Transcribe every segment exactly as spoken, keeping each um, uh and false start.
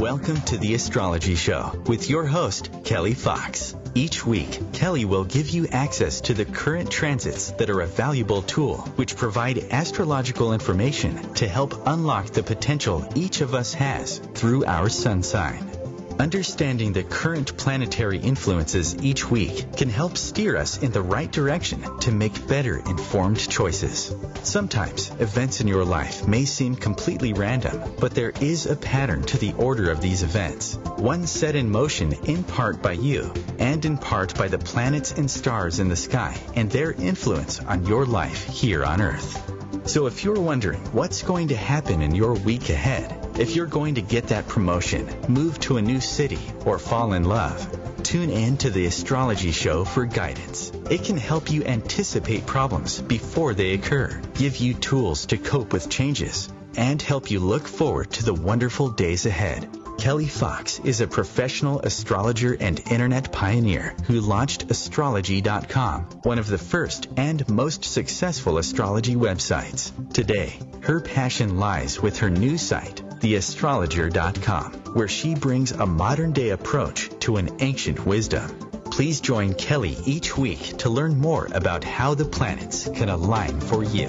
Welcome to The Astrology Show with your host, Kelly Fox. Each week, Kelly will give you access to the current transits that are a valuable tool which provide astrological information to help unlock the potential each of us has through our sun sign. Understanding the current planetary influences each week can help steer us in the right direction to make better informed choices. Sometimes, events in your life may seem completely random, but there is a pattern to the order of these events, one set in motion in part by you, and in part by the planets and stars in the sky and their influence on your life here on Earth. So if you're wondering what's going to happen in your week ahead, if you're going to get that promotion, move to a new city, or fall in love, tune in to the Astrology Show for guidance. It can help you anticipate problems before they occur, give you tools to cope with changes, and help you look forward to the wonderful days ahead. Kelly Fox is a professional astrologer and internet pioneer who launched astrology dot com, one of the first and most successful astrology websites. Today, her passion lies with her new site, the astrologer dot com, where she brings a modern-day approach to an ancient wisdom. Please join Kelly each week to learn more about how the planets can align for you.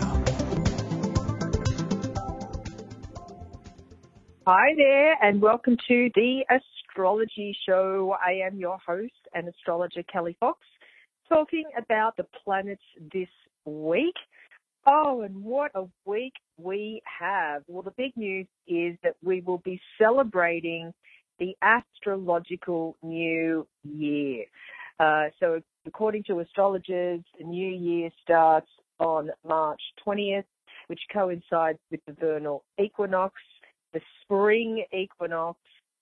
Hi there, and welcome to the Astrology Show. I am your host and astrologer, Kelly Fox, talking about the planets this week. Oh, and what a week we have. Well, the big news is that we will be celebrating the astrological new year. Uh, so according to astrologers, the new year starts on March twentieth, which coincides with the vernal equinox, the spring equinox,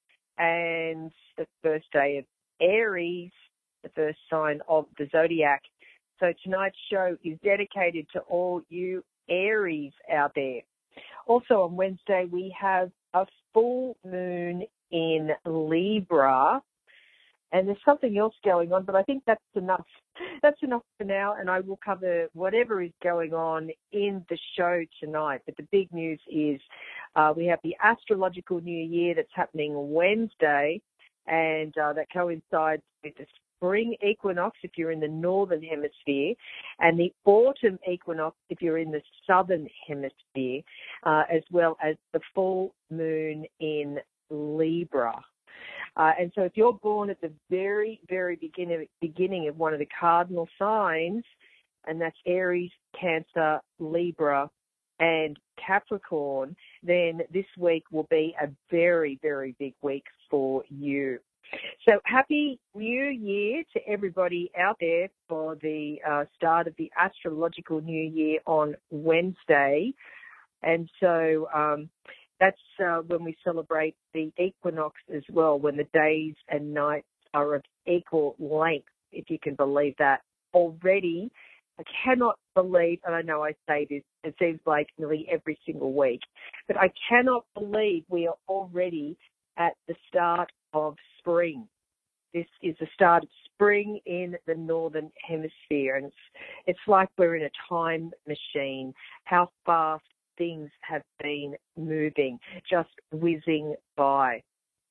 and the first day of Aries, the first sign of the zodiac. So tonight's show is dedicated to all you Aries out there. Also on Wednesday, we have a full moon in Libra. And there's something else going on, but I think that's enough. That's enough for now, and I will cover whatever is going on in the show tonight. But the big news is uh, we have the astrological new year that's happening Wednesday, and uh, that coincides with the spring equinox if you're in the northern hemisphere, and the autumn equinox if you're in the southern hemisphere, uh, as well as the full moon in Libra. Uh, and so if you're born at the very, very beginning, beginning of one of the cardinal signs, and that's Aries, Cancer, Libra, and Capricorn, then this week will be a very, very big week for you. So happy New Year to everybody out there for the uh, start of the astrological new year on Wednesday. And so um, that's uh, when we celebrate the equinox as well, when the days and nights are of equal length, if you can believe that. Already, I cannot believe, and I know I say this, it seems like nearly every single week, but I cannot believe we are already at the start of spring. This is the start of spring in the northern hemisphere, and it's, it's like we're in a time machine, how fast things have been moving, just whizzing by.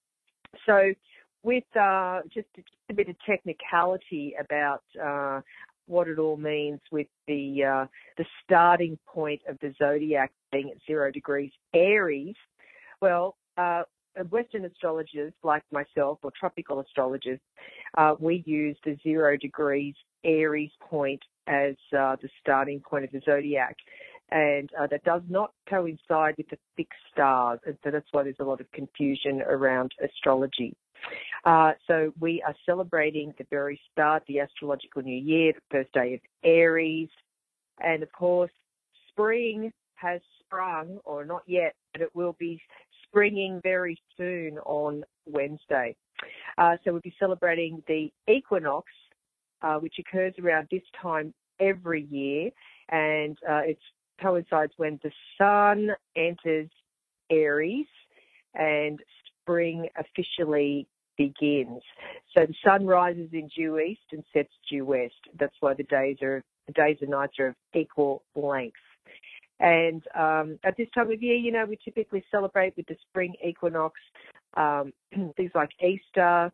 So with uh, just, just a bit of technicality about uh, what it all means with the uh, the starting point of the zodiac being at zero degrees Aries, well, uh, Western astrologers like myself, or tropical astrologers, uh, we use the zero degrees Aries point as uh, the starting point of the zodiac. And uh, that does not coincide with the fixed stars, and so that's why there's a lot of confusion around astrology. Uh, so we are celebrating the very start, the astrological new year, the first day of Aries, and of course, spring has sprung, or not yet, but it will be springing very soon on Wednesday. Uh, so we'll be celebrating the equinox, uh, which occurs around this time every year, and uh, it's coincides when the sun enters Aries and spring officially begins. So the sun rises in due east and sets due west. That's why the days are the days and nights are of equal length. And um, at this time of year, you know, we typically celebrate with the spring equinox um, things like Easter,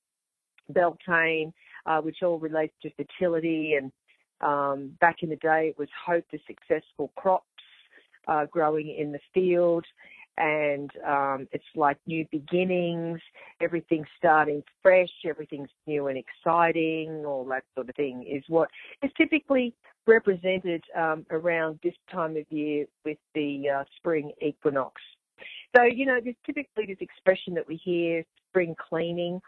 Beltane, uh, which all relates to fertility. And um, back in the day, it was hope for successful crops uh, growing in the field. And um, it's like new beginnings, everything's starting fresh, everything's new and exciting, all that sort of thing is what is typically represented um, around this time of year with the uh, spring equinox. So, you know, there's typically this expression that we hear, spring cleaning,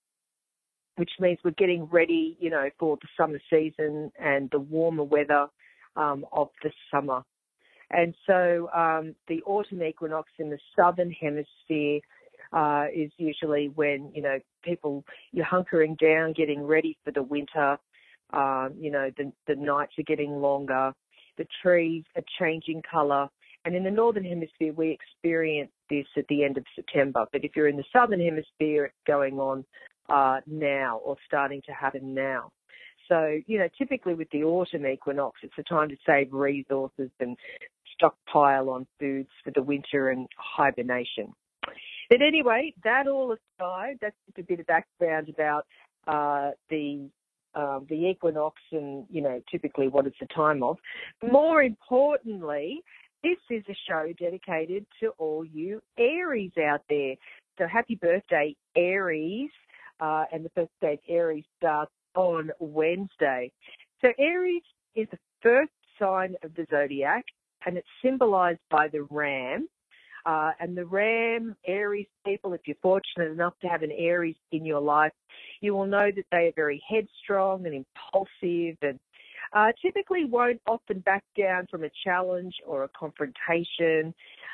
which means we're getting ready, you know, for the summer season and the warmer weather um, of the summer. And so um, the autumn equinox in the southern hemisphere uh, is usually when, you know, people, you're hunkering down, getting ready for the winter. Um, you know, the, the nights are getting longer. The trees are changing colour. And in the northern hemisphere, we experience this at the end of September. But if you're in the southern hemisphere, it's going on uh, now or starting to happen now. So, you know, typically with the autumn equinox, it's a time to save resources and stockpile on foods for the winter and hibernation. But anyway, that all aside, that's just a bit of background about uh, the uh, the equinox and, you know, typically what it's a time of. More importantly, this is a show dedicated to all you Aries out there. So happy birthday, Aries. Uh, and the first day of Aries starts on Wednesday. So Aries is the first sign of the zodiac, and it's symbolized by the ram. Uh, and the ram, Aries people, if you're fortunate enough to have an Aries in your life, you will know that they are very headstrong and impulsive and uh, typically won't often back down from a challenge or a confrontation.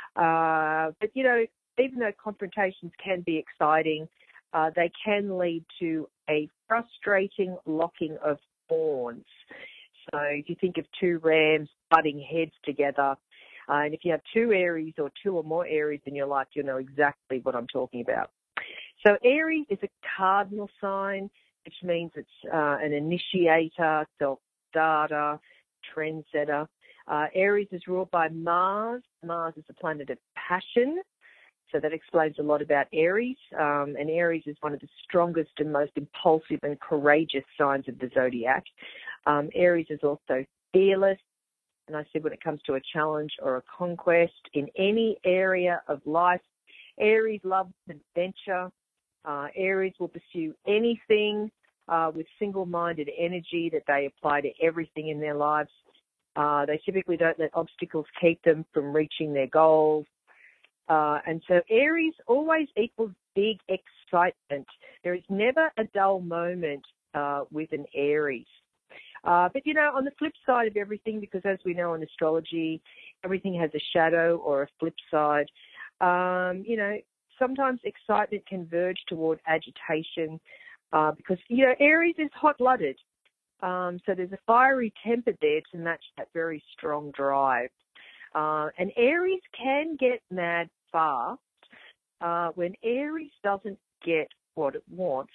Uh, but, you know, even though confrontations can be exciting, uh, they can lead to a frustrating locking of horns. So if you think of two rams butting heads together, uh, and if you have two Aries or two or more Aries in your life, you'll know exactly what I'm talking about. So Aries is a cardinal sign, which means it's uh, an initiator, self-starter, trendsetter. Uh, Aries is ruled by Mars. Mars is the planet of passion. So that explains a lot about Aries. Um, and Aries is one of the strongest and most impulsive and courageous signs of the zodiac. Um, Aries is also fearless. And I said when it comes to a challenge or a conquest in any area of life, Aries loves adventure. Uh, Aries will pursue anything uh, with single-minded energy that they apply to everything in their lives. Uh, they typically don't let obstacles keep them from reaching their goals. Uh, and so Aries always equals big excitement. There is never a dull moment uh, with an Aries. Uh, but, you know, on the flip side of everything, because as we know in astrology, everything has a shadow or a flip side, um, you know, sometimes excitement can verge toward agitation uh, because, you know, Aries is hot-blooded. Um, so there's a fiery temper there to match that very strong drive. Uh, and Aries can get mad fast uh, when Aries doesn't get what it wants.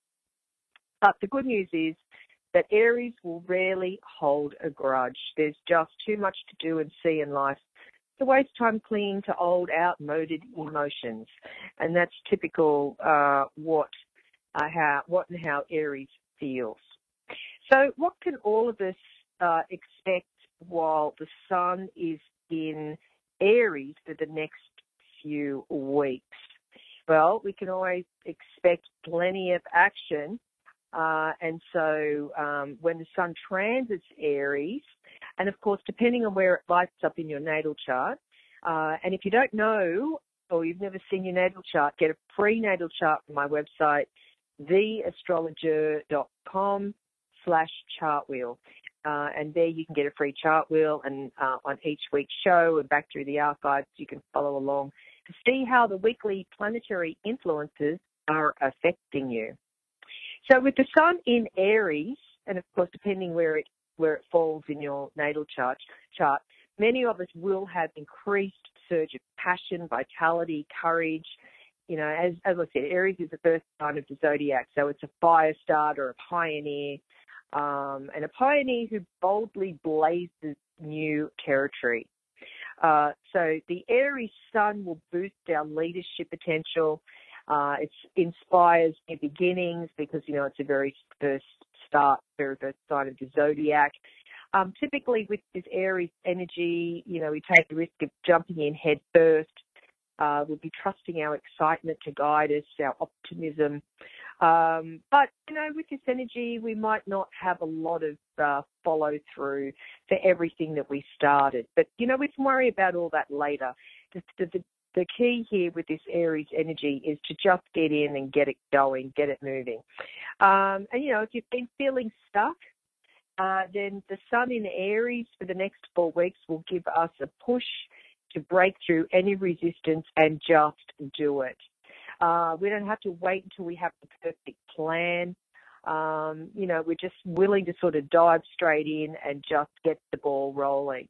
But the good news is that Aries will rarely hold a grudge. There's just too much to do and see in life to waste time clinging to old, outmoded emotions. And that's typical uh, what, uh, how, what and how Aries feels. So what can all of us uh, expect while the sun is in Aries for the next few weeks? Well, we can always expect plenty of action. Uh, and so um, when the sun transits Aries, and of course, depending on where it lights up in your natal chart, uh, and if you don't know or you've never seen your natal chart, get a free natal chart from my website, the astrologer dot com slash chart wheel. Uh, and there you can get a free chart wheel, and uh, on each week's show and back through the archives, you can follow along to see how the weekly planetary influences are affecting you. So with the sun in Aries, and of course depending where it where it falls in your natal chart, chart, many of us will have increased surge of passion, vitality, courage. You know, as as I said, Aries is the first sign of the zodiac, so it's a fire starter, a pioneer, um, and a pioneer who boldly blazes new territory. Uh, so the Aries sun will boost our leadership potential. Uh, it inspires new beginnings because, you know, it's a very first start, very first sign of the zodiac. Um, typically with this Aries energy, you know, we take the risk of jumping in head first. Uh, we'll be trusting our excitement to guide us, our optimism. Um, but, you know, with this energy, we might not have a lot of uh, follow through for everything that we started. But, you know, we can worry about all that later. The, the, the key here with this Aries energy is to just get in and get it going, get it moving. Um, and, you know, if you've been feeling stuck, uh, then the sun in Aries for the next four weeks will give us a push to break through any resistance and just do it. Uh, we don't have to wait until we have the perfect plan. Um, you know, we're just willing to sort of dive straight in and just get the ball rolling.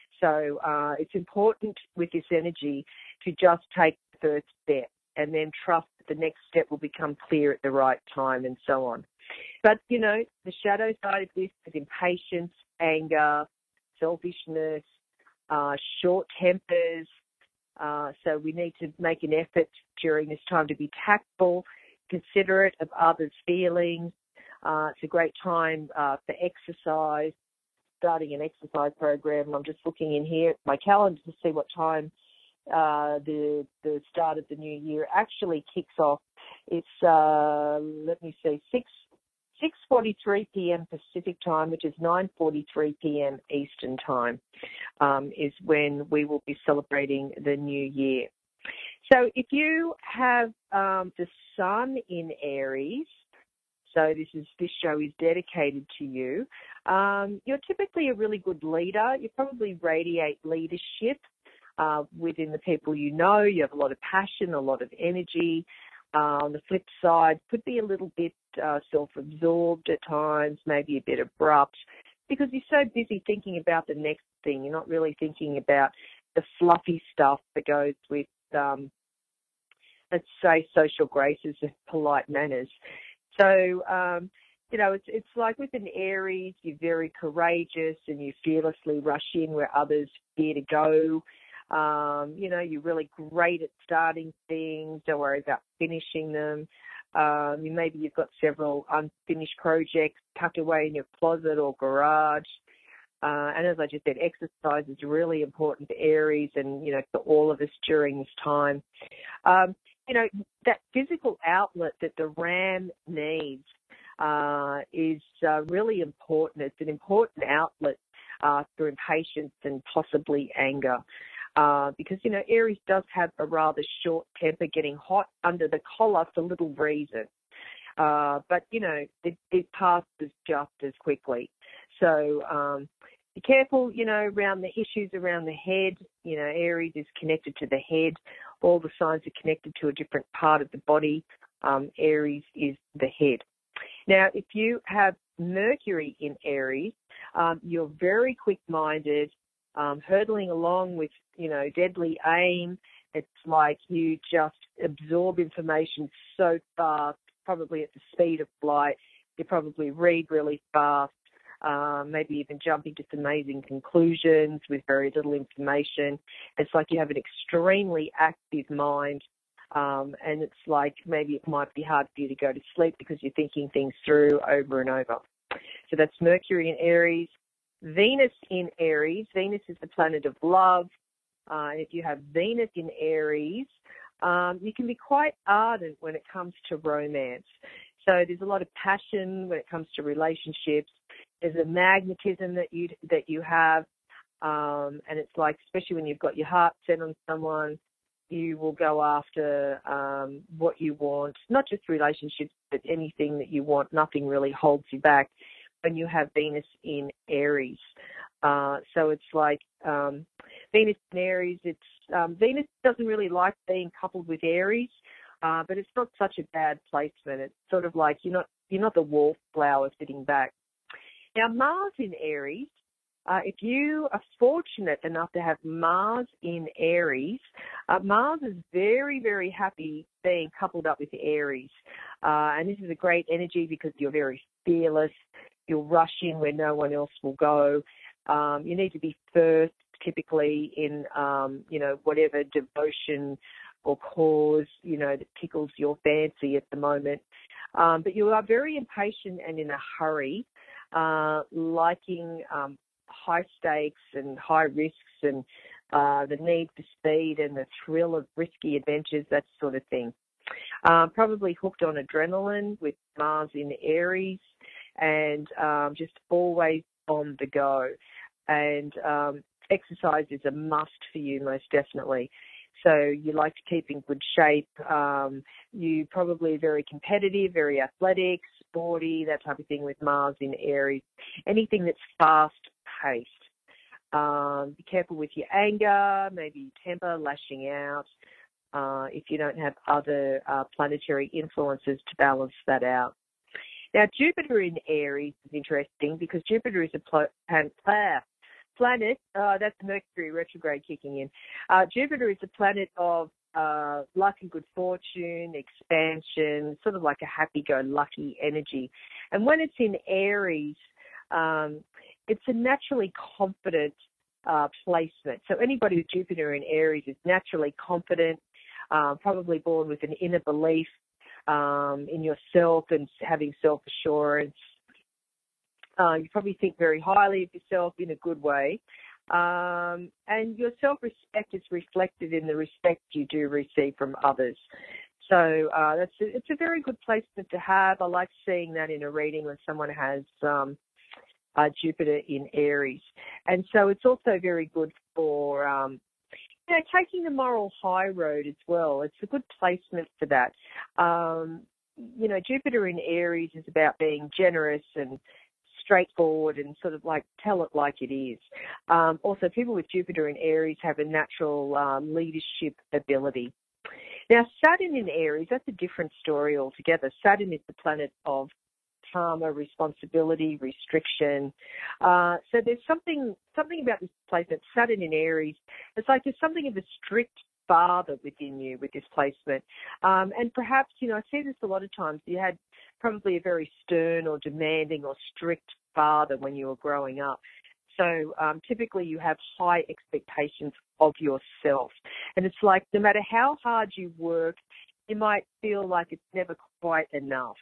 So uh, it's important with this energy to just take the first step and then trust that the next step will become clear at the right time and so on. But, you know, the shadow side of this is impatience, anger, selfishness, uh, short tempers. Uh, so we need to make an effort during this time to be tactful, considerate of others' feelings. Uh, it's a great time uh, for exercise, starting an exercise program. I'm just looking in here at my calendar to see what time uh, the the start of the new year actually kicks off. It's, uh, let me see, six six forty-three p.m. Pacific time, which is nine forty-three p.m. Eastern time, um, is when we will be celebrating the new year. So if you have um, the sun in Aries, so this is this show is dedicated to you, um, you're typically a really good leader. You probably radiate leadership uh, within the people you know. You have a lot of passion, a lot of energy. Uh, on the flip side, could be a little bit uh, self-absorbed at times, maybe a bit abrupt, because you're so busy thinking about the next thing. You're not really thinking about the fluffy stuff that goes with, um, let's say, social graces and polite manners. So, um, you know, it's it's like with an Aries, you're very courageous and you fearlessly rush in where others fear to go. Um, you know, you're really great at starting things. Don't worry about finishing them. Um, you, maybe you've got several unfinished projects tucked away in your closet or garage. Uh, and as I just said, exercise is really important for Aries and, you know, for all of us during this time. Um, you know, that physical outlet that the ram needs uh, is uh, really important. It's an important outlet uh, for impatience and possibly anger. Uh, because, you know, Aries does have a rather short temper, getting hot under the collar for little reason. Uh, but, you know, it, it passes just as quickly. So um, be careful, you know, around the issues around the head. You know, Aries is connected to the head. All the signs are connected to a different part of the body. Um, Aries is the head. Now, if you have Mercury in Aries, um, you're very quick-minded, Um, hurtling along with, you know, deadly aim. It's like you just absorb information so fast, probably at the speed of light. You probably read really fast, um, maybe even jumping to some amazing conclusions with very little information. It's like you have an extremely active mind, um, and it's like maybe it might be hard for you to go to sleep because you're thinking things through over and over. So that's Mercury in Aries. Venus in Aries. Venus is the planet of love. Uh, if you have Venus in Aries, um, you can be quite ardent when it comes to romance. So there's a lot of passion when it comes to relationships. There's a magnetism that you that you have, um, and it's like, especially when you've got your heart set on someone, you will go after um, what you want. Not just relationships, but anything that you want. Nothing really holds you back when you have Venus in Aries. Uh, so it's like um, Venus in Aries, it's um, Venus doesn't really like being coupled with Aries, uh, but it's not such a bad placement. It's sort of like you're not you're not the wallflower sitting back. Now, Mars in Aries, uh, if you are fortunate enough to have Mars in Aries, uh, Mars is very, very happy being coupled up with Aries. Uh, and this is a great energy because you're very fearless. You'll rush in where no one else will go. Um, you need to be first, typically, in, um, you know, whatever devotion or cause, you know, that tickles your fancy at the moment. Um, but you are very impatient and in a hurry, uh, liking um, high stakes and high risks and uh, the need for speed and the thrill of risky adventures, that sort of thing. Um, probably hooked on adrenaline with Mars in Aries, and um, just always on the go. And um, exercise is a must for you, most definitely. So you like to keep in good shape. Um, you probably very competitive, very athletic, sporty, that type of thing with Mars in Aries. Anything that's fast-paced. Um, be careful with your anger, maybe your temper, lashing out, uh, if you don't have other uh, planetary influences to balance that out. Now, Jupiter in Aries is interesting because Jupiter is a pl- pan- uh, planet, uh, that's Mercury retrograde kicking in. Uh, Jupiter is a planet of uh, luck and good fortune, expansion, sort of like a happy-go-lucky energy. And when it's in Aries, um, it's a naturally confident uh, placement. So anybody with Jupiter in Aries is naturally confident, uh, probably born with an inner belief um, in yourself and having self-assurance. Uh, you probably think very highly of yourself in a good way. Um, and your self-respect is reflected in the respect you do receive from others. So uh, that's a, it's a very good placement to have. I like seeing that in a reading when someone has um, uh, Jupiter in Aries. And so it's also very good for, um, you know, taking the moral high road as well. It's a good placement for that. Um, you know, Jupiter in Aries is about being generous and straightforward and sort of like tell it like it is. Um, also, people with Jupiter in Aries have a natural um, leadership ability. Now, Saturn in Aries, that's a different story altogether. Saturn is the planet of karma, responsibility, restriction. Uh, so there's something something about this placement, Saturn in Aries. It's like there's something of a strict father within you with this placement. Um, and perhaps, you know, I see this a lot of times. You had probably a very stern or demanding or strict father when you were growing up. So um, typically you have high expectations of yourself. And it's like no matter how hard you work, you might feel like it's never quite enough.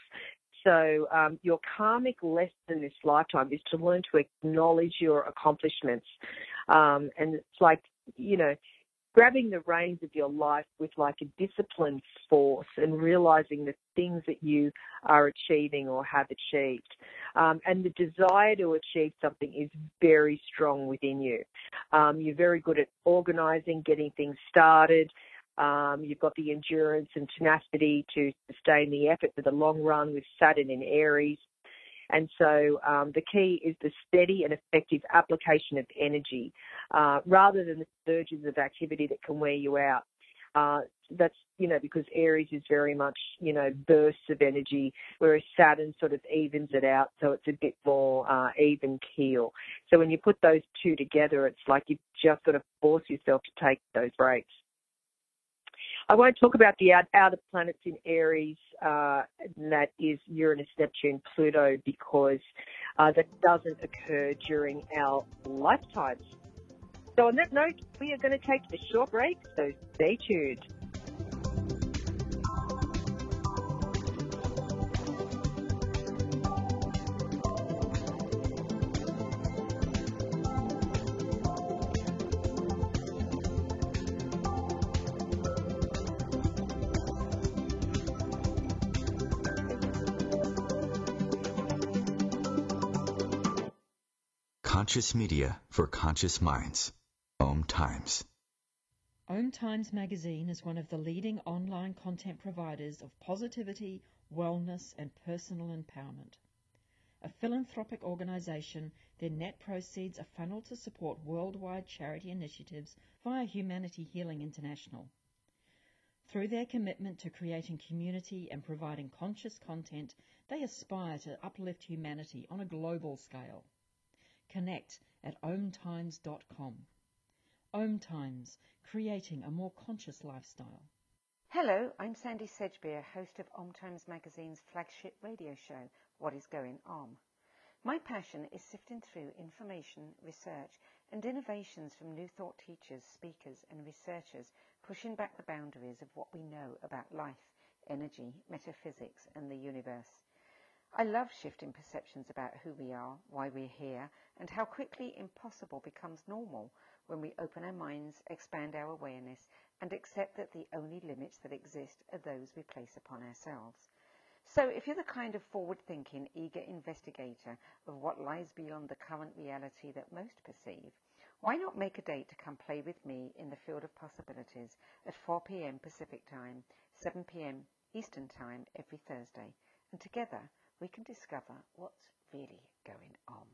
So um, your karmic lesson in this lifetime is to learn to acknowledge your accomplishments. Um, and it's like, you know, grabbing the reins of your life with like a disciplined force and realizing the things that you are achieving or have achieved. Um, and the desire to achieve something is very strong within you. Um, you're very good at organizing, getting things started. Um, you've got the endurance and tenacity to sustain the effort for the long run with Saturn in Aries. And so um, the key is the steady and effective application of energy uh, rather than the surges of activity that can wear you out. Uh, that's, you know, because Aries is very much, you know, bursts of energy, whereas Saturn sort of evens it out, so it's a bit more uh, even keel. So when you put those two together, it's like you just sort of force yourself to take those breaks. I won't talk about the outer planets in Aries, uh, and that is Uranus, Neptune, Pluto, because uh, that doesn't occur during our lifetimes. So on that note, we are going to take a short break, so stay tuned. Conscious media for conscious minds. Om Times. Om Times Magazine is one of the leading online content providers of positivity, wellness, and personal empowerment. A philanthropic organization, their net proceeds are funneled to support worldwide charity initiatives via Humanity Healing International. Through their commitment to creating community and providing conscious content, they aspire to uplift humanity on a global scale. Connect at om times dot com. Om Times, creating a more conscious lifestyle. Hello, I'm Sandy Sedgbeer, host of Om Times Magazine's flagship radio show, What is Going Om. My passion is sifting through information, research, and innovations from new thought teachers, speakers, and researchers pushing back the boundaries of what we know about life, energy, metaphysics, and the universe. I love shifting perceptions about who we are, why we're here, and how quickly impossible becomes normal when we open our minds, expand our awareness, and accept that the only limits that exist are those we place upon ourselves. So if you're the kind of forward-thinking, eager investigator of what lies beyond the current reality that most perceive, why not make a date to come play with me in the field of possibilities at four p.m. Pacific Time, seven p.m. Eastern Time every Thursday, and together we can discover what's really going on.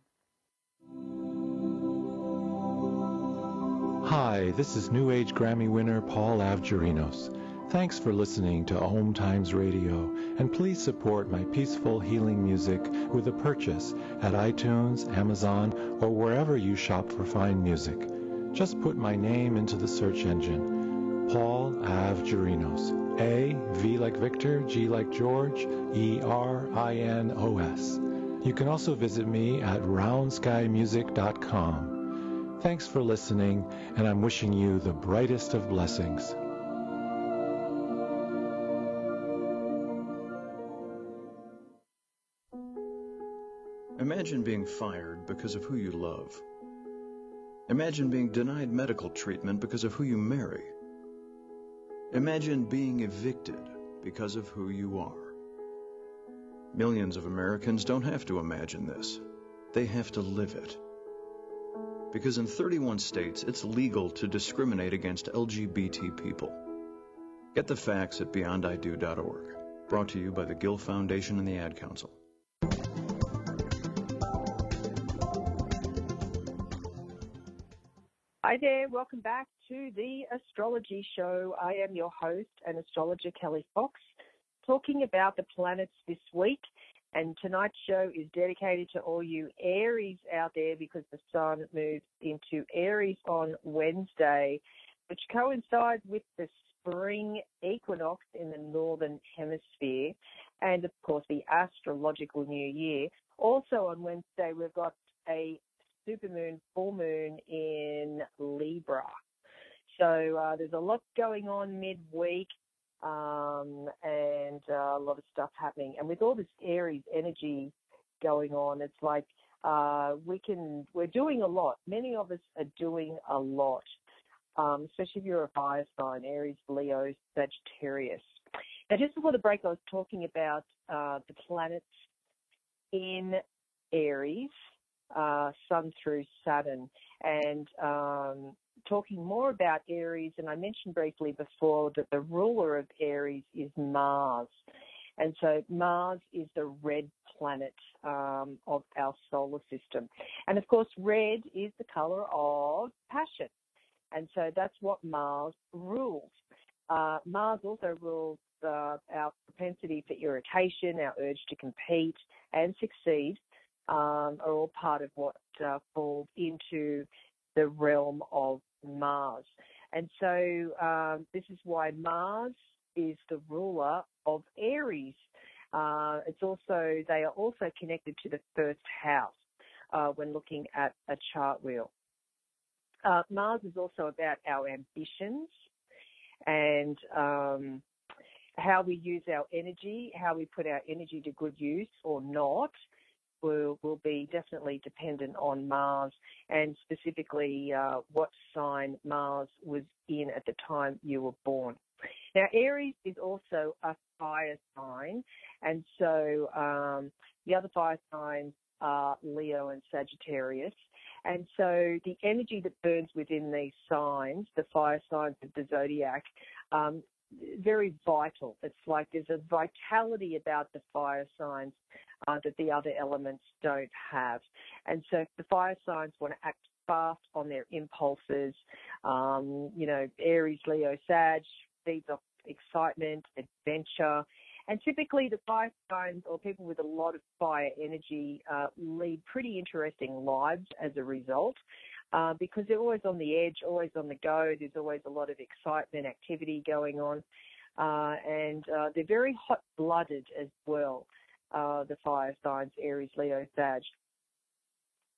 Hi, this is New Age Grammy winner Paul Avgerinos. Thanks for listening to Om Times Radio, and please support my peaceful healing music with a purchase at iTunes, Amazon, or wherever you shop for fine music. Just put my name into the search engine, Paul Avgerinos. A, V like Victor, G like George, E R I N O S. You can also visit me at round sky music dot com. Thanks for listening, and I'm wishing you the brightest of blessings. Imagine being fired because of who you love. Imagine being denied medical treatment because of who you marry. Imagine being evicted because of who you are. Millions of Americans don't have to imagine this. They have to live it. Because in thirty-one states, it's legal to discriminate against L G B T people. Get the facts at beyond I do dot org. Brought to you by the Gill Foundation and the Ad Council. Hi there, welcome back to the Astrology Show. I am your host and astrologer Kelly Fox, talking about the planets this week. And tonight's show is dedicated to all you Aries out there because the sun moves into Aries on Wednesday, which coincides with the spring equinox in the northern hemisphere and, of course, the astrological new year. Also on Wednesday, we've got a supermoon, full moon in Libra. So uh, there's a lot going on midweek um, and uh, a lot of stuff happening. And with all this Aries energy going on, it's like uh, we can, we're doing a lot. Many of us are doing a lot, um, especially if you're a fire sign, Aries, Leo, Sagittarius. Now, just before the break, I was talking about uh, the planets in Aries, Uh, Sun through Saturn, and um, talking more about Aries. And I mentioned briefly before that the ruler of Aries is Mars. And so Mars is the red planet um, of our solar system. And, of course, red is the color of passion. And so that's what Mars rules. Uh, Mars also rules uh, our propensity for irritation, our urge to compete and succeed. Um, are all part of what uh, falls into the realm of Mars. And so um, this is why Mars is the ruler of Aries. Uh, it's also, they are also connected to the first house uh, when looking at a chart wheel. Uh, Mars is also about our ambitions and um, how we use our energy, how we put our energy to good use or not. Will, will be definitely dependent on Mars and specifically uh, what sign Mars was in at the time you were born. Now, Aries is also a fire sign, and so um, the other fire signs are Leo and Sagittarius. And so the energy that burns within these signs, the fire signs of the zodiac, um, very vital. It's like there's a vitality about the fire signs uh, that the other elements don't have. And so the fire signs want to act fast on their impulses. Um, you know, Aries, Leo, Sag feeds off excitement, adventure. And typically the fire signs or people with a lot of fire energy uh, lead pretty interesting lives as a result. Uh, because they're always on the edge, always on the go. There's always a lot of excitement, activity going on. Uh, and uh, they're very hot-blooded as well, uh, the fire signs, Aries, Leo, Sag.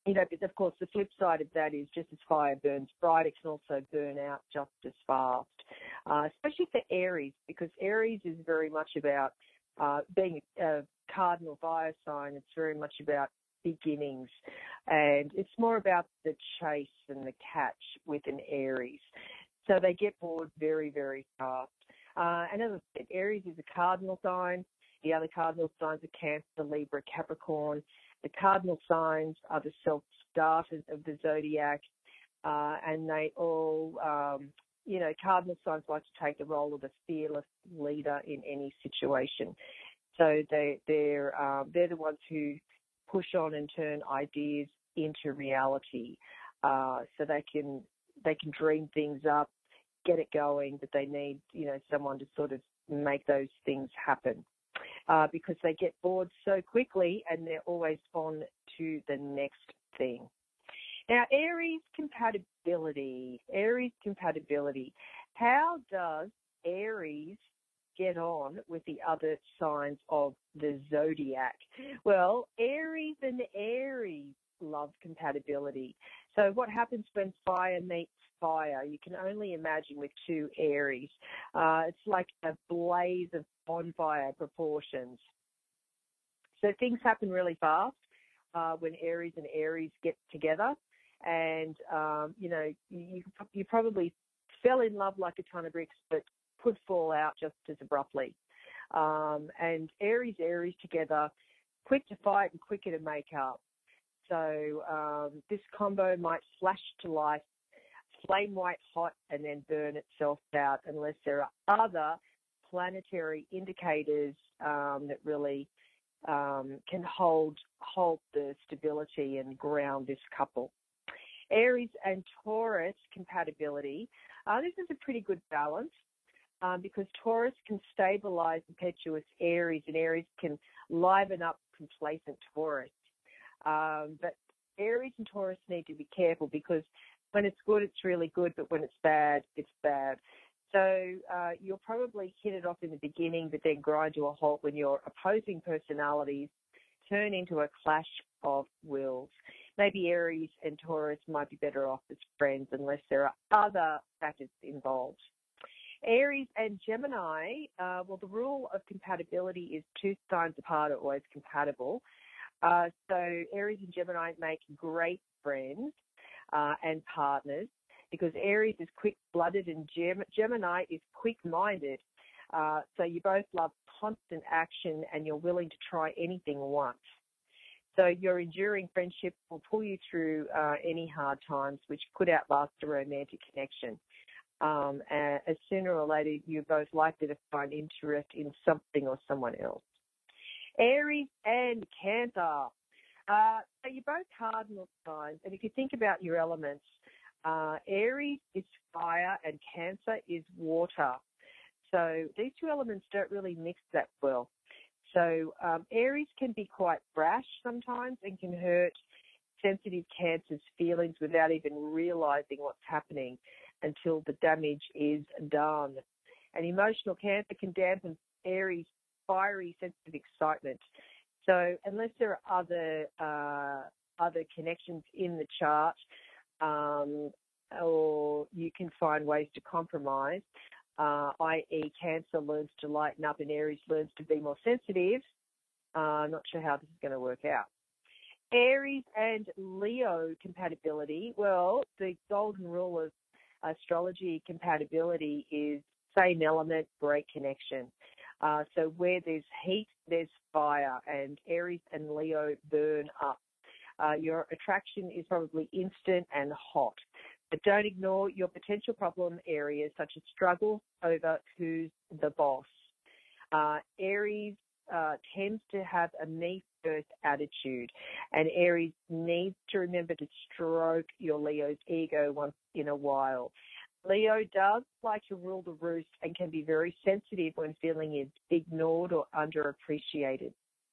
you know, but of course the flip side of that is just as fire burns bright, it can also burn out just as fast, uh, especially for Aries, because Aries is very much about uh, being a cardinal fire sign. It's very much about beginnings, and it's more about the chase and the catch with an Aries. So they get bored very, very fast. Uh, and as I said, Aries is a cardinal sign. The other cardinal signs are Cancer, Libra, Capricorn. The cardinal signs are the self-starters of the zodiac, uh, and they all, um, you know, cardinal signs like to take the role of a fearless leader in any situation. So they, they're um, they're the ones who push on and turn ideas into reality. Uh, so they can they can dream things up, get it going, but they need, you know, someone to sort of make those things happen. Uh, because they get bored so quickly and they're always on to the next thing. Now, Aries compatibility. Aries compatibility. How does Aries get on with the other signs of the zodiac? Well, Aries and Aries love compatibility. So what happens when fire meets fire? You can only imagine with two Aries. Uh, it's like a blaze of bonfire proportions. So things happen really fast uh, when Aries and Aries get together. And, um, you know, you, you probably fell in love like a ton of bricks, but could fall out just as abruptly. Um, and Aries, Aries together, quick to fight and quicker to make up. So um, this combo might flash to life, flame white hot, and then burn itself out unless there are other planetary indicators um, that really um, can hold hold the stability and ground this couple. Aries and Taurus compatibility. Uh, this is a pretty good balance um, because Taurus can stabilize impetuous Aries, and Aries can liven up complacent Taurus. Um, but Aries and Taurus need to be careful because when it's good, it's really good, but when it's bad, it's bad. So uh, you'll probably hit it off in the beginning, but then grind to a halt when your opposing personalities turn into a clash of wills. Maybe Aries and Taurus might be better off as friends unless there are other factors involved. Aries and Gemini, uh, well, the rule of compatibility is two signs apart are always compatible. Uh, so Aries and Gemini make great friends uh, and partners because Aries is quick-blooded and Gem- Gemini is quick-minded. Uh, so you both love constant action and you're willing to try anything once. So your enduring friendship will pull you through uh, any hard times, which could outlast a romantic connection. Um, and as sooner or later, you're both likely to find interest in something or someone else. Aries and Cancer. Uh, so you're both cardinal signs, and if you think about your elements, uh, Aries is fire and Cancer is water. So these two elements don't really mix that well. So um, Aries can be quite brash sometimes and can hurt sensitive Cancer's feelings without even realizing what's happening until the damage is done. And emotional Cancer can dampen Aries' fiery sense of excitement. So unless there are other uh, other connections in the chart, um, or you can find ways to compromise, uh, that is Cancer learns to lighten up and Aries learns to be more sensitive. Uh, not sure how this is going to work out. Aries and Leo compatibility. Well, the golden rule of astrology compatibility is same element, great connection. Uh, so where there's heat, there's fire, and Aries and Leo burn up. Uh, your attraction is probably instant and hot. But don't ignore your potential problem areas such as struggle over who's the boss. Uh, Aries uh, tends to have a me-first attitude, and Aries needs to remember to stroke your Leo's ego once in a while. Leo does like to rule the roost and can be very sensitive when feeling ignored or underappreciated.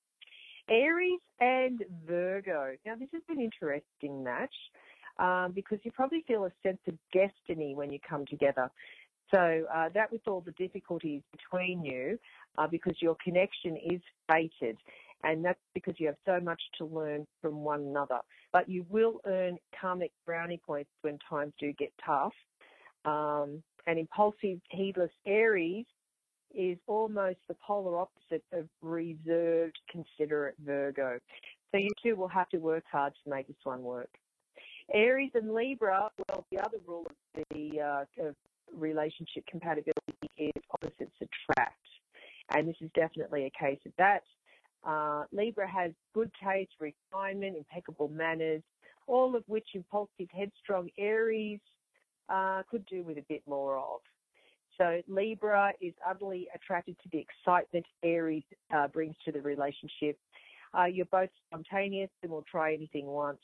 Aries and Virgo. Now, this is an interesting match um, because you probably feel a sense of destiny when you come together. So uh, that with all the difficulties between you, uh, because your connection is fated, and that's because you have so much to learn from one another. but you will earn karmic brownie points when times do get tough. Um, and impulsive, heedless Aries is almost the polar opposite of reserved, considerate Virgo. So you two will have to work hard to make this one work. Aries and Libra, well, the other rule of the uh, of relationship compatibility is opposites attract. And this is definitely a case of that. Uh, Libra has good taste, refinement, impeccable manners, all of which impulsive, headstrong Aries uh, could do with a bit more of. So Libra is utterly attracted to the excitement Aries uh, brings to the relationship. Uh, you're both spontaneous and will try anything once.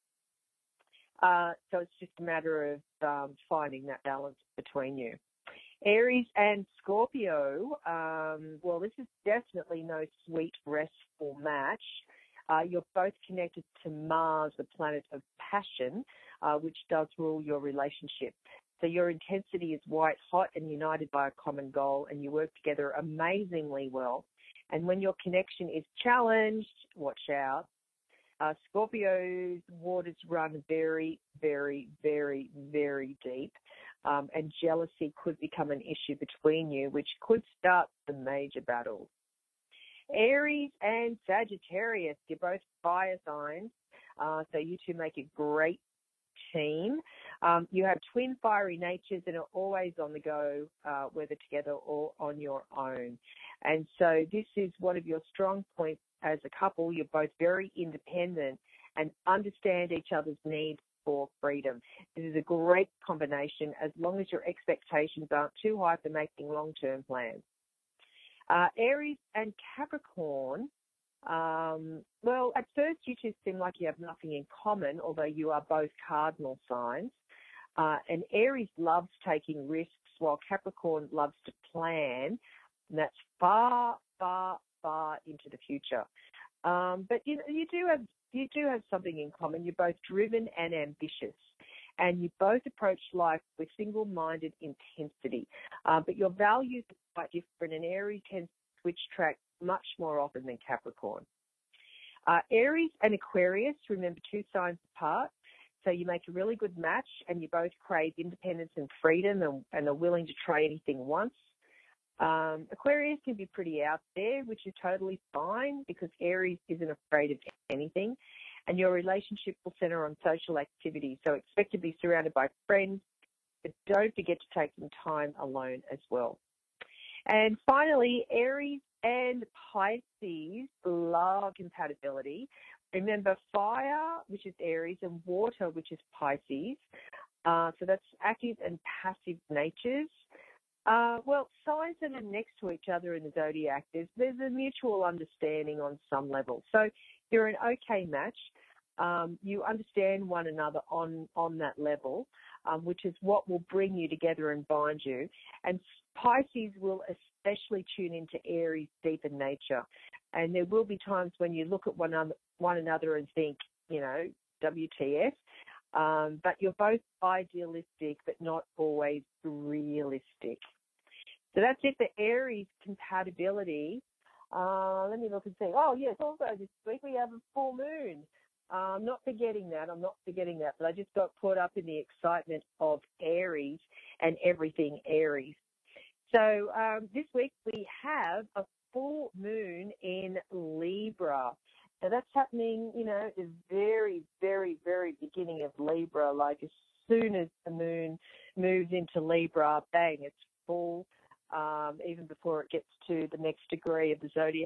Uh, so it's just a matter of um, finding that balance between you. Aries and Scorpio, um, well, this is definitely no sweet, restful match. Uh, you're both connected to Mars, the planet of passion, uh, which does rule your relationship. So your intensity is white hot and united by a common goal, and you work together amazingly well. And when your connection is challenged, watch out. Uh, Scorpio's waters run very, very, very, very deep, um, and jealousy could become an issue between you, which could start the major battles. Aries and Sagittarius, you're both fire signs, uh, so you two make a great team. Um, you have twin fiery natures and are always on the go, uh, whether together or on your own. And so this is one of your strong points as a couple. You're both very independent and understand each other's needs for freedom. This is a great combination as long as your expectations aren't too high for making long-term plans. Uh, Aries and Capricorn, Um, well, at first you two seem like you have nothing in common, although you are both cardinal signs. Uh, and Aries loves taking risks, while Capricorn loves to plan, and that's far, far, far into the future. Um, but you, you do have you do have something in common. You're both driven and ambitious, and you both approach life with single-minded intensity. Uh, but your values are quite different, and Aries tends to switch tracks much more often than Capricorn. Uh, Aries and Aquarius, remember, two signs apart. So you make a really good match, and you both crave independence and freedom and, and are willing to try anything once. Um, Aquarius can be pretty out there, which is totally fine because Aries isn't afraid of anything. And your relationship will center on social activity. So expect to be surrounded by friends, but don't forget to take some time alone as well. And finally, Aries and Pisces love compatibility. Remember, fire, which is Aries, and water, which is Pisces. Uh, so that's active and passive natures. Uh, well, signs that are next to each other in the zodiac, there's, there's a mutual understanding on some level. So you're an okay match. Um, you understand one another on, on that level, um, which is what will bring you together and bind you. And Pisces will especially tune into Aries' deeper nature. And there will be times when you look at one, un- one another and think, you know, W T F. Um, but you're both idealistic, but not always realistic. So that's it for Aries compatibility. Uh, let me look and see. Oh, yes, also this week we have a full moon. Uh, I'm not forgetting that. I'm not forgetting that. But I just got caught up in the excitement of Aries and everything Aries. So um, this week we have a full moon in Libra. Now that's happening, you know, at the very, very, very beginning of Libra. Like as soon as the moon moves into Libra, bang, it's full, um, even before it gets to the next degree of the zodiac.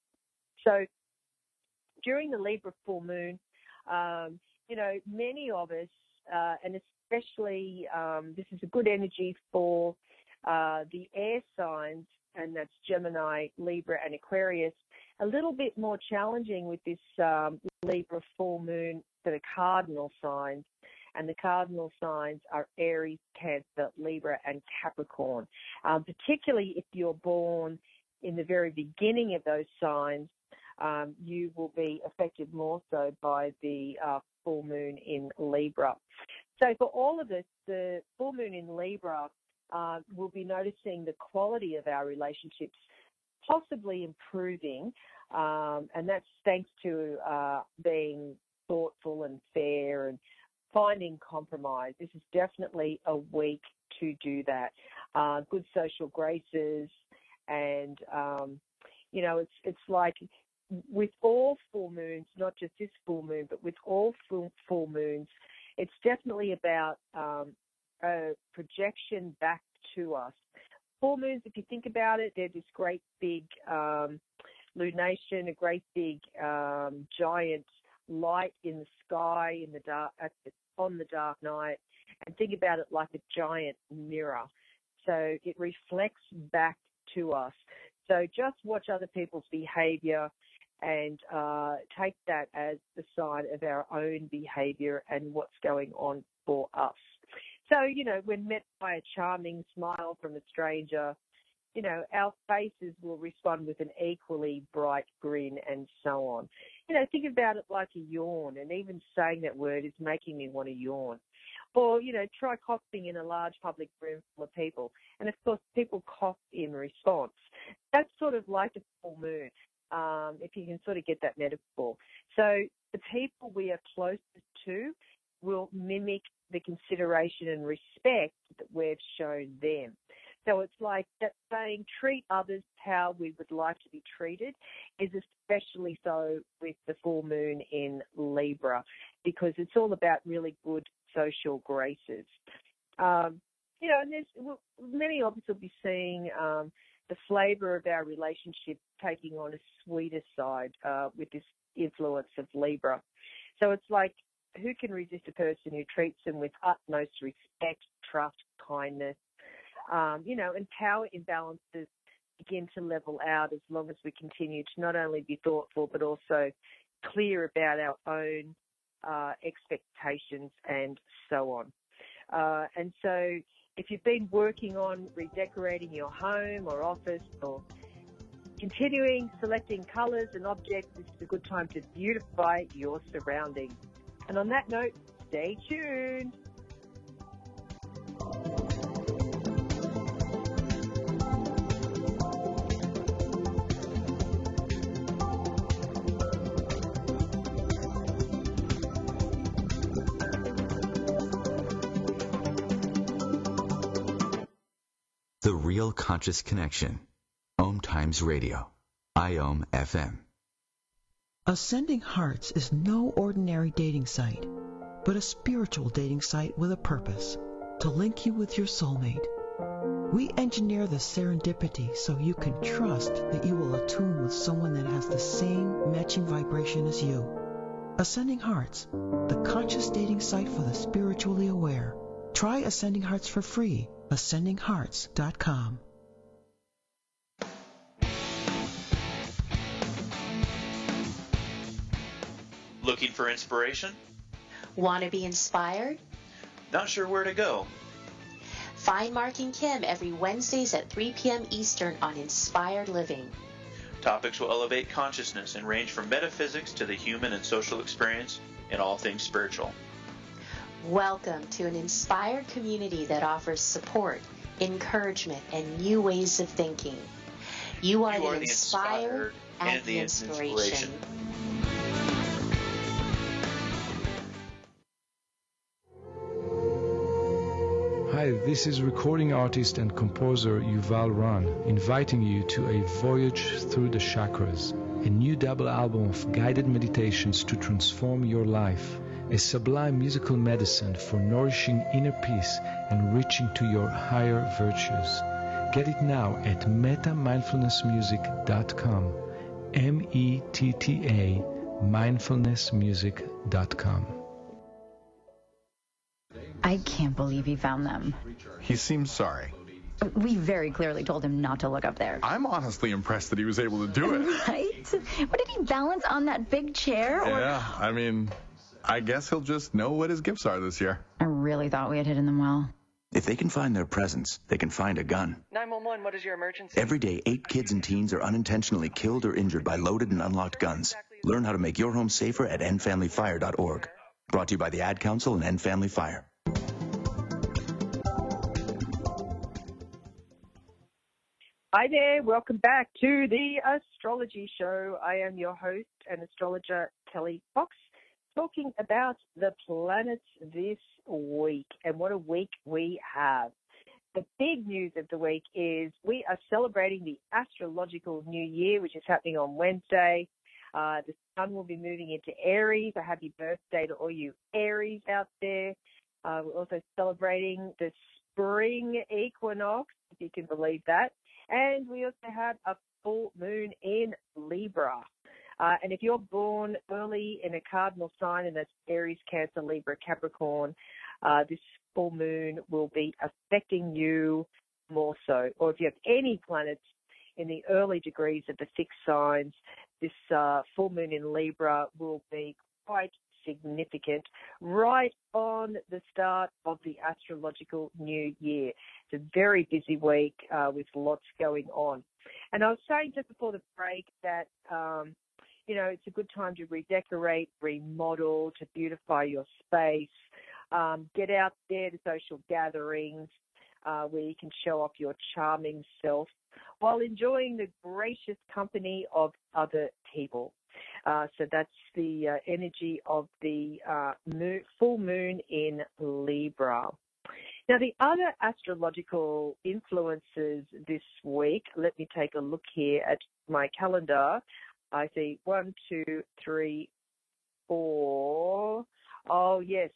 So during the Libra full moon, um, you know, many of us, uh, and especially um, this is a good energy for uh, the air signs, and that's Gemini, Libra, and Aquarius. A little bit more challenging with this um, Libra full moon for the cardinal signs, and the cardinal signs are Aries, Cancer, Libra, and Capricorn. Um, particularly if you're born in the very beginning of those signs, um, you will be affected more so by the uh, full moon in Libra. So for all of us, the full moon in Libra, uh, we'll be noticing the quality of our relationships possibly improving, um, and that's thanks to uh, being thoughtful and fair and finding compromise. This is definitely a week to do that. Uh, good social graces, and um, you know, it's it's like with all full moons, not just this full moon, but with all full, full moons, it's definitely about um, a projection back to us. Full moons, if you think about it, they're this great big um, lunation, a great big um, giant light in the sky in the dark at the, on the dark night, and think about it like a giant mirror. So it reflects back to us. So just watch other people's behavior and uh, take that as the sign of our own behavior and what's going on for us. So, you know, when met by a charming smile from a stranger, you know, our faces will respond with an equally bright grin and so on. You know, think about it like a yawn, and even saying that word is making me want to yawn. Or, you know, try coughing in a large public room full of people. And, of course, people cough in response. That's sort of like a full moon, um, if you can sort of get that metaphor. So the people we are closest to will mimic the consideration and respect that we've shown them. So it's like that saying, treat others how we would like to be treated, is especially so with the full moon in Libra, because it's all about really good social graces. Um, you know, and there's well, many of us will be seeing um, the flavour of our relationship taking on a sweeter side uh, with this influence of Libra. So it's like, who can resist a person who treats them with utmost respect, trust, kindness? Um, you know, and power imbalances begin to level out as long as we continue to not only be thoughtful but also clear about our own uh, expectations and so on. Uh, and so if you've been working on redecorating your home or office or continuing selecting colours and objects, this is a good time to beautify your surroundings. And on that note, stay tuned. The Real Conscious Connection. Om Times Radio. I O M F M. Ascending Hearts is no ordinary dating site, but a spiritual dating site with a purpose, to link you with your soulmate. We engineer the serendipity so you can trust that you will attune with someone that has the same matching vibration as you. Ascending Hearts, the conscious dating site for the spiritually aware. Try Ascending Hearts for free. ascending hearts dot com. Looking for inspiration? Want to be inspired? Not sure where to go? Find Mark and Kim every Wednesdays at three p.m. Eastern on Inspired Living. Topics will elevate consciousness and range from metaphysics to the human and social experience in all things spiritual. Welcome to an inspired community that offers support, encouragement, and new ways of thinking. You are, you the, are the inspired, inspired and, and the the inspiration. inspiration. Hi, this is recording artist and composer Yuval Ran, inviting you to a voyage through the chakras, a new double album of guided meditations to transform your life, a sublime musical medicine for nourishing inner peace and reaching to your higher virtues. Get it now at metta mindfulness music dot com, M E T T A, mindfulness music dot com. I can't believe he found them. He seems sorry. We very clearly told him not to look up there. I'm honestly impressed that he was able to do it. Right? What, did he balance on that big chair? Or... Yeah, I mean, I guess he'll just know what his gifts are this year. I really thought we had hidden them well. If they can find their presents, they can find a gun. nine one one, what is your emergency? Every day, eight kids and teens are unintentionally killed or injured by loaded and unlocked guns. Learn how to make your home safer at end family fire dot org. Brought to you by the Ad Council and End Family Fire. Hi there, welcome back to the Astrology Show. I am your host and astrologer, Kelly Fox, talking about the planets this week, and what a week we have. The big news of the week is we are celebrating the astrological new year, which is happening on Wednesday. Uh, the sun will be moving into Aries. A happy birthday to all you Aries out there. Uh, we're also celebrating the spring equinox, if you can believe that. And we also have a full moon in Libra. Uh, and if you're born early in a cardinal sign, and that's Aries, Cancer, Libra, Capricorn, uh, this full moon will be affecting you more so. Or if you have any planets in the early degrees of the fixed signs, this uh, full moon in Libra will be quite significant right on the start of the astrological new year. It's a very busy week uh, with lots going on. And I was saying just before the break that, um, you know, it's a good time to redecorate, remodel, to beautify your space, um, get out there to social gatherings uh, where you can show off your charming self while enjoying the gracious company of other people. Uh, so that's the uh, energy of the uh, moon, full moon in Libra. Now, the other astrological influences this week, let me take a look here at my calendar. I see one, two, three, four. Oh, yes,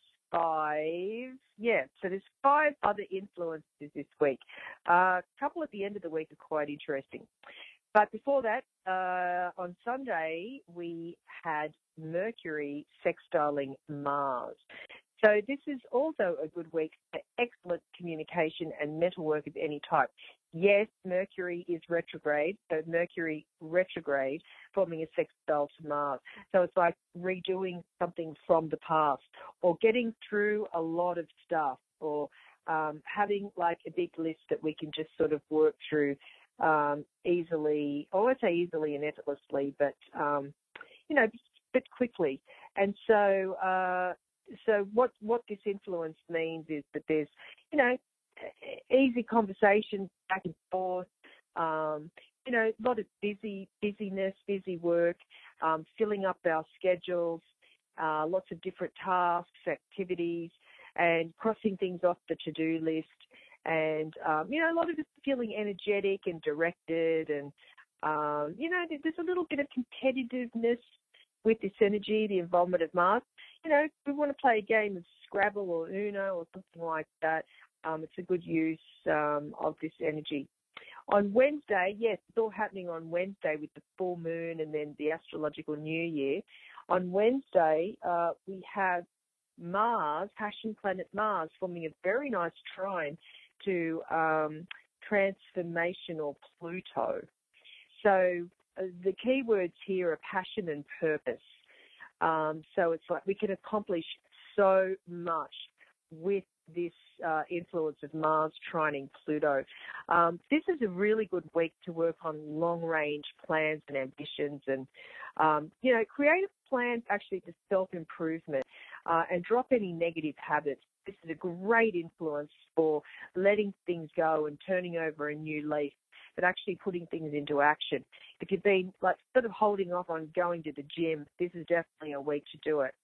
five. Yeah, so there's five other influences this week. Uh, a couple at the end of the week are quite interesting. But before that, uh, on Sunday, we had Mercury sextiling Mars. So this is also a good week for excellent communication and mental work of any type. Yes, Mercury is retrograde, so Mercury retrograde forming a sextile to Mars. So it's like redoing something from the past or getting through a lot of stuff or um, having like a big list that we can just sort of work through um, easily, or I won't say easily and effortlessly, but, um, you know, but quickly. And so, uh, So what, what this influence means is that there's, you know, easy conversations back and forth, um, you know, a lot of busy, busyness, busy work, um, filling up our schedules, uh, lots of different tasks, activities, and crossing things off the to-do list. And, um, you know, a lot of us feeling energetic and directed and, um, you know, there's a little bit of competitiveness with this energy, the involvement of Mars. You know, if we want to play a game of Scrabble or Uno or something like that, um, it's a good use um, of this energy. On Wednesday, yes, it's all happening on Wednesday with the full moon and then the astrological new year. On Wednesday, uh, we have Mars, passion planet Mars, forming a very nice trine to um, transformational Pluto. So uh, the key words here are passion and purpose. Um, so it's like we can accomplish so much with this uh, influence of Mars trining Pluto. Um, this is a really good week to work on long-range plans and ambitions and, um, you know, creative plans actually to self-improvement uh, and drop any negative habits. This is a great influence for letting things go and turning over a new leaf, but actually putting things into action. If you've been like sort of holding off on going to the gym, this is definitely a week to do it.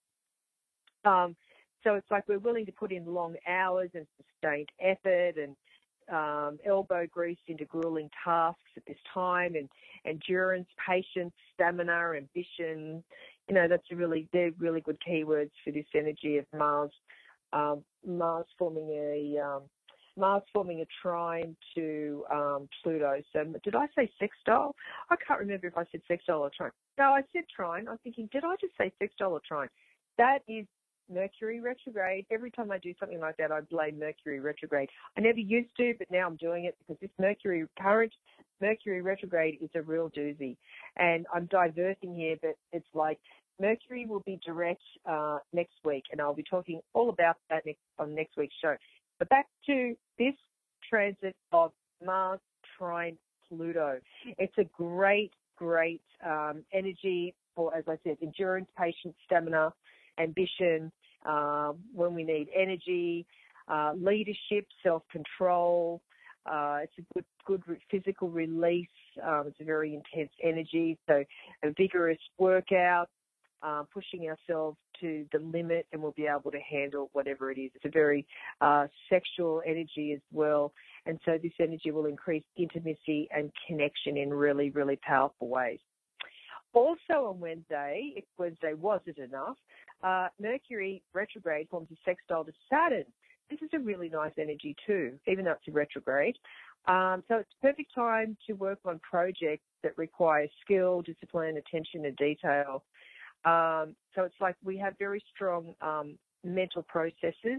Um, so it's like we're willing to put in long hours and sustained effort and um, elbow grease into grueling tasks at this time, and endurance, patience, stamina, ambition. You know, that's a really, they're really good keywords for this energy of Mars. Um, Mars forming a um, Mars forming a trine to um, Pluto. So did I say sextile? I can't remember if I said sextile or trine. No, I said trine. I'm thinking, did I just say sextile or trine? That is Mercury retrograde. Every time I do something like that, I blame Mercury retrograde. I never used to, but now I'm doing it because this Mercury current Mercury retrograde is a real doozy. And I'm diverting here, but it's like Mercury will be direct uh, next week, and I'll be talking all about that next, on next week's show. But back to this transit of Mars trine Pluto. It's a great, great um, energy for, as I said, endurance, patience, stamina, ambition, uh, when we need energy, uh, leadership, self-control. Uh, it's a good, good physical release. Um, it's a very intense energy, so a vigorous workout, uh, pushing ourselves to the limit, and we'll be able to handle whatever it is. It's a very uh, sexual energy as well, and so this energy will increase intimacy and connection in really, really powerful ways. Also on Wednesday, if Wednesday wasn't enough, uh, Mercury retrograde forms a sextile to Saturn. This is a really nice energy too, even though it's a retrograde. Um, so it's a perfect time to work on projects that require skill, discipline, attention to detail. Um, so it's like we have very strong um, mental processes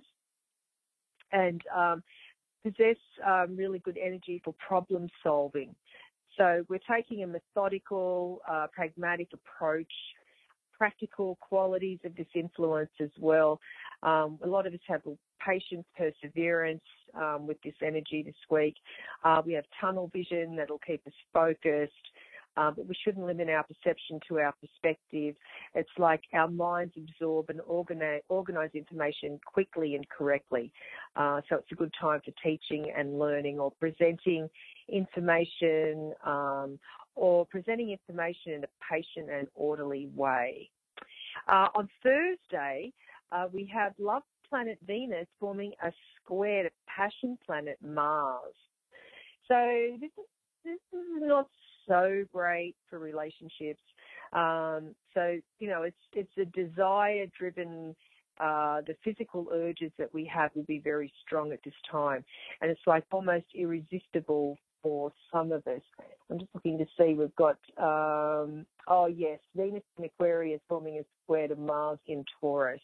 and um, possess um, really good energy for problem solving. So we're taking a methodical, uh, pragmatic approach, practical qualities of this influence as well. Um, a lot of us have patience, perseverance um, with this energy this week. Uh, we have tunnel vision that'll keep us focused, uh, but we shouldn't limit our perception to our perspective. It's like our minds absorb and organize, organize information quickly and correctly. Uh, so it's a good time for teaching and learning or presenting information um, or presenting information in a patient and orderly way. Uh, on Thursday, uh, we have love planet Venus forming a square to passion planet Mars. So this is, this is not so great for relationships. Um, so, you know, it's it's a desire-driven, uh, the physical urges that we have will be very strong at this time. And it's like almost irresistible for some of us. I'm just looking to see, we've got, um, oh yes, Venus in Aquarius forming a square to Mars in Taurus.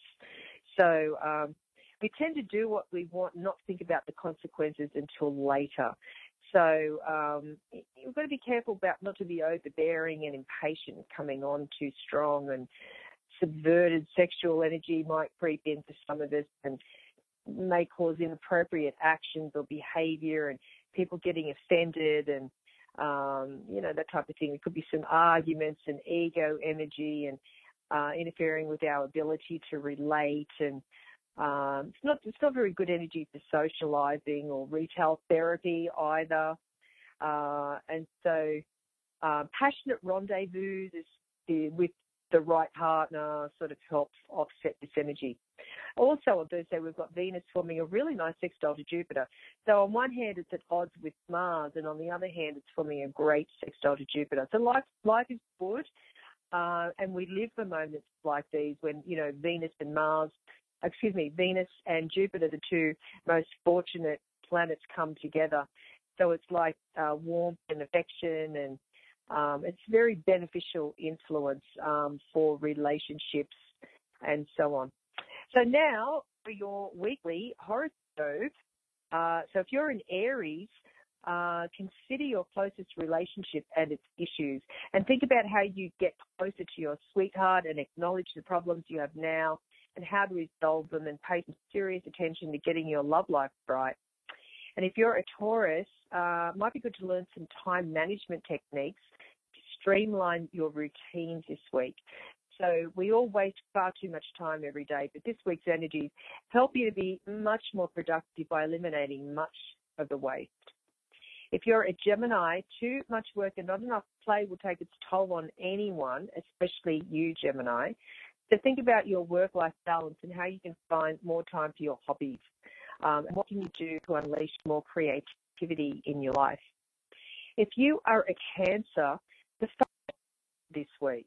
So um, we tend to do what we want, not think about the consequences until later. So um, you've got to be careful about not to be overbearing and impatient, coming on too strong, and subverted sexual energy might creep in for some of us and may cause inappropriate actions or behaviour and people getting offended and, um, you know, that type of thing. There could be some arguments and ego energy and uh, interfering with our ability to relate, and um, it's not it's not very good energy for socialising or retail therapy either. Uh, and so uh, passionate rendezvous is the, with the right partner sort of helps offset this energy. Also on Thursday, we've got Venus forming a really nice sextile to Jupiter. So on one hand, it's at odds with Mars, and on the other hand, it's forming a great sextile to Jupiter. So life, life is good, uh, and we live for moments like these when, you know, Venus and Mars, excuse me, Venus and Jupiter, the two most fortunate planets, come together. So it's like uh, warmth and affection, and um, it's very beneficial influence um, for relationships and so on. So now for your weekly horoscope. Uh, so if you're in Aries, uh, consider your closest relationship and its issues, and think about how you get closer to your sweetheart and acknowledge the problems you have now and how to resolve them, and pay some serious attention to getting your love life right. And if you're a Taurus, uh, it might be good to learn some time management techniques to streamline your routines this week. So we all waste far too much time every day, but this week's energies help you to be much more productive by eliminating much of the waste. If you're a Gemini, too much work and not enough play will take its toll on anyone, especially you, Gemini. So think about your work-life balance and how you can find more time for your hobbies. Um, and what can you do to unleash more creativity in your life? If you are a Cancer, the start this week.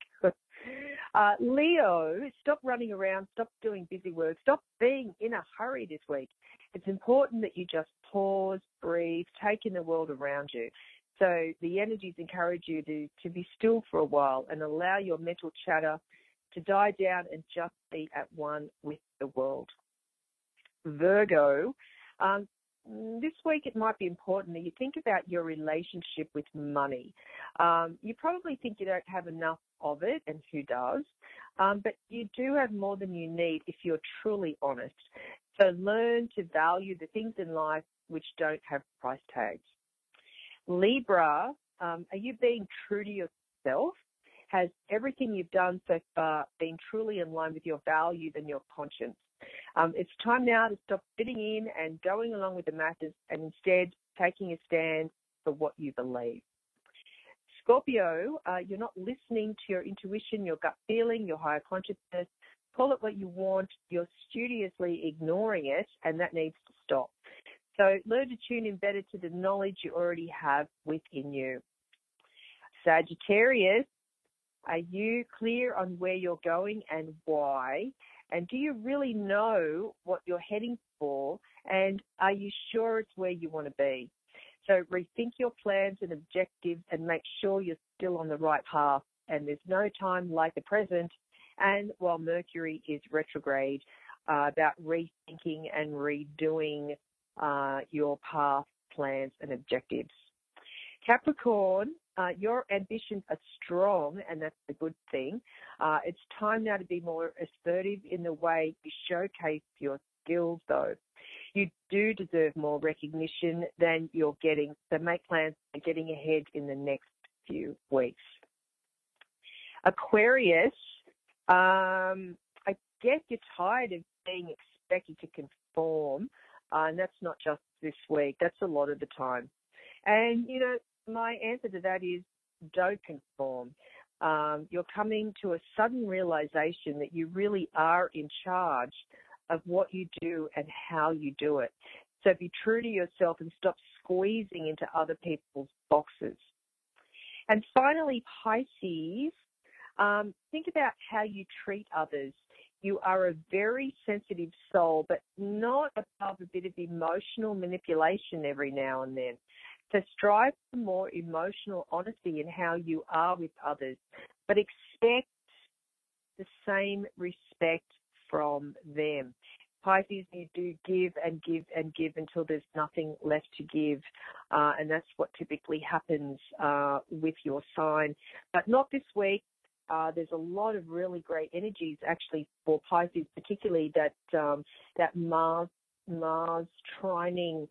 uh, Leo, stop running around, stop doing busy work, stop being in a hurry this week. It's important that you just pause, breathe, take in the world around you. So the energies encourage you to, to be still for a while and allow your mental chatter to die down and just be at one with the world. Virgo, um, this week it might be important that you think about your relationship with money. Um, you probably think you don't have enough of it, and who does? Um, but you do have more than you need if you're truly honest. So learn to value the things in life which don't have price tags. Libra, um, are you being true to yourself? Has everything you've done so far been truly in line with your values and your conscience? Um, it's time now to stop fitting in and going along with the masses, and instead taking a stand for what you believe. Scorpio, uh, you're not listening to your intuition, your gut feeling, your higher consciousness. Call it what you want. You're studiously ignoring it, and that needs to stop. So learn to tune in better to the knowledge you already have within you. Sagittarius, are you clear on where you're going and why? And do you really know what you're heading for? And are you sure it's where you want to be? So rethink your plans and objectives and make sure you're still on the right path. And there's no time like the present. And while Mercury is retrograde, uh, about rethinking and redoing uh, your path, plans, and objectives. Capricorn, uh, your ambitions are strong, and that's a good thing. Uh, it's time now to be more assertive in the way you showcase your skills, though. You do deserve more recognition than you're getting, so make plans for getting ahead in the next few weeks. Aquarius, um, I guess you're tired of being expected to conform, uh, and that's not just this week. That's a lot of the time. And, you know, my answer to that is don't conform. Um, you're coming to a sudden realization that you really are in charge of what you do and how you do it. So be true to yourself and stop squeezing into other people's boxes. And finally, Pisces, um, think about how you treat others. You are a very sensitive soul, but not above a bit of emotional manipulation every now and then. So strive for more emotional honesty in how you are with others, but expect the same respect from them. Pisces, you do give and give and give until there's nothing left to give, uh, and that's what typically happens uh, with your sign. But not this week. Uh, there's a lot of really great energies actually for Pisces, particularly that um, that Mars Mars trining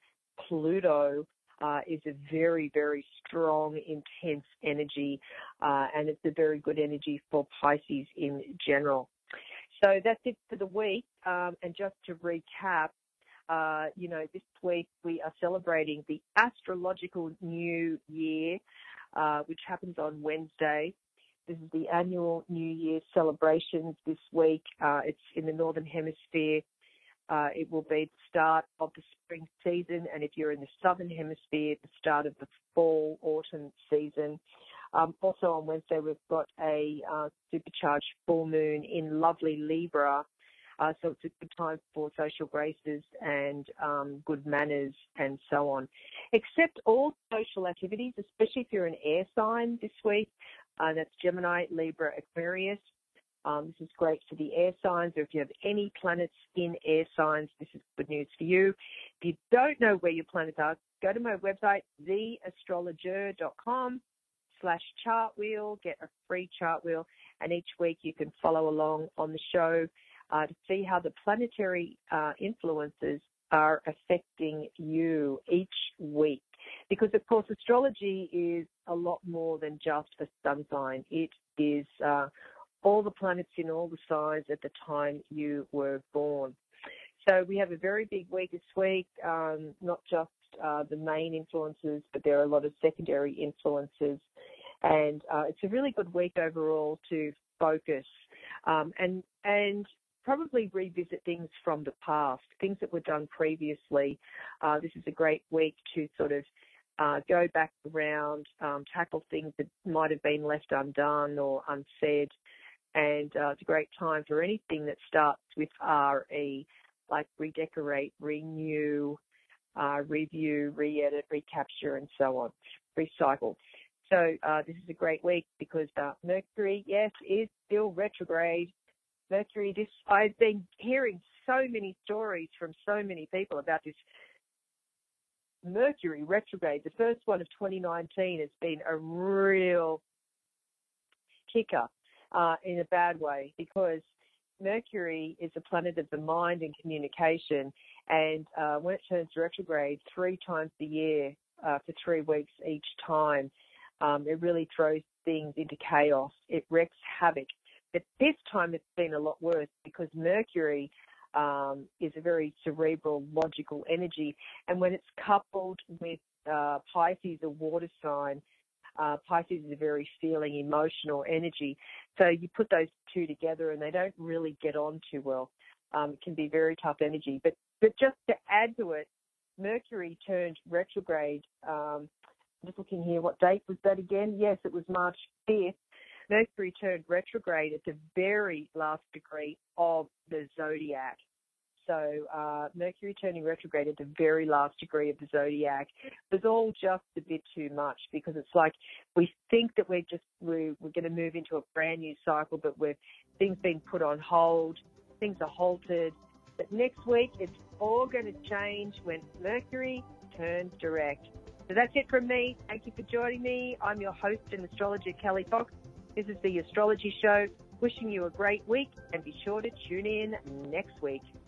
Pluto. Uh, is a very, very strong, intense energy, uh, and it's a very good energy for Pisces in general. So that's it for the week. Um, and just to recap, uh, you know, this week we are celebrating the astrological new year, uh, which happens on Wednesday. This is the annual New Year celebrations this week. Uh, it's in the Northern Hemisphere. Uh, it will be the start of the spring season, and if you're in the Southern Hemisphere, the start of the fall, autumn season. Um, also on Wednesday, we've got a uh, supercharged full moon in lovely Libra, uh, so it's a good time for social graces and um, good manners and so on. Except all social activities, especially if you're an air sign this week, uh, that's Gemini, Libra, Aquarius. Um, this is great for the air signs, or if you have any planets in air signs, this is good news for you. If you don't know where your planets are, go to my website, the astrologer dot com slash chart wheel, get a free chart wheel, and each week you can follow along on the show uh, to see how the planetary uh, influences are affecting you each week. Because, of course, astrology is a lot more than just a sun sign. It is uh, all the planets in all the signs at the time you were born. So we have a very big week this week, um, not just uh, the main influences, but there are a lot of secondary influences. And uh, it's a really good week overall to focus um, and and probably revisit things from the past, things that were done previously. Uh, this is a great week to sort of uh, go back around, um, tackle things that might have been left undone or unsaid. And uh, it's a great time for anything that starts with R E, like redecorate, renew, uh, review, re-edit, recapture, and so on, recycle. So uh, this is a great week because uh, Mercury, yes, is still retrograde. Mercury, this I've been hearing so many stories from so many people about this Mercury retrograde. The first one of twenty nineteen has been a real kicker. Uh, in a bad way, because Mercury is a planet of the mind and communication, and uh, when it turns retrograde three times a year uh, for three weeks each time, um, it really throws things into chaos. It wreaks havoc. But this time it's been a lot worse because Mercury um, is a very cerebral, logical energy, and when it's coupled with uh, Pisces, a water sign, Uh, Pisces is a very feeling, emotional energy. So you put those two together and they don't really get on too well. Um, it can be very tough energy. But, but just to add to it, Mercury turned retrograde. Um, I'm just looking here, what date was that again? Yes, it was March fifth. Mercury turned retrograde at the very last degree of the zodiac. So uh, Mercury turning retrograde at the very last degree of the zodiac was all just a bit too much, because it's like we think that we're just we're, we're going to move into a brand new cycle, but we're things being put on hold, things are halted. But next week it's all going to change when Mercury turns direct. So that's it from me. Thank you for joining me. I'm your host and astrologer, Kelly Fox. This is the Astrology Show. Wishing you a great week, and be sure to tune in next week.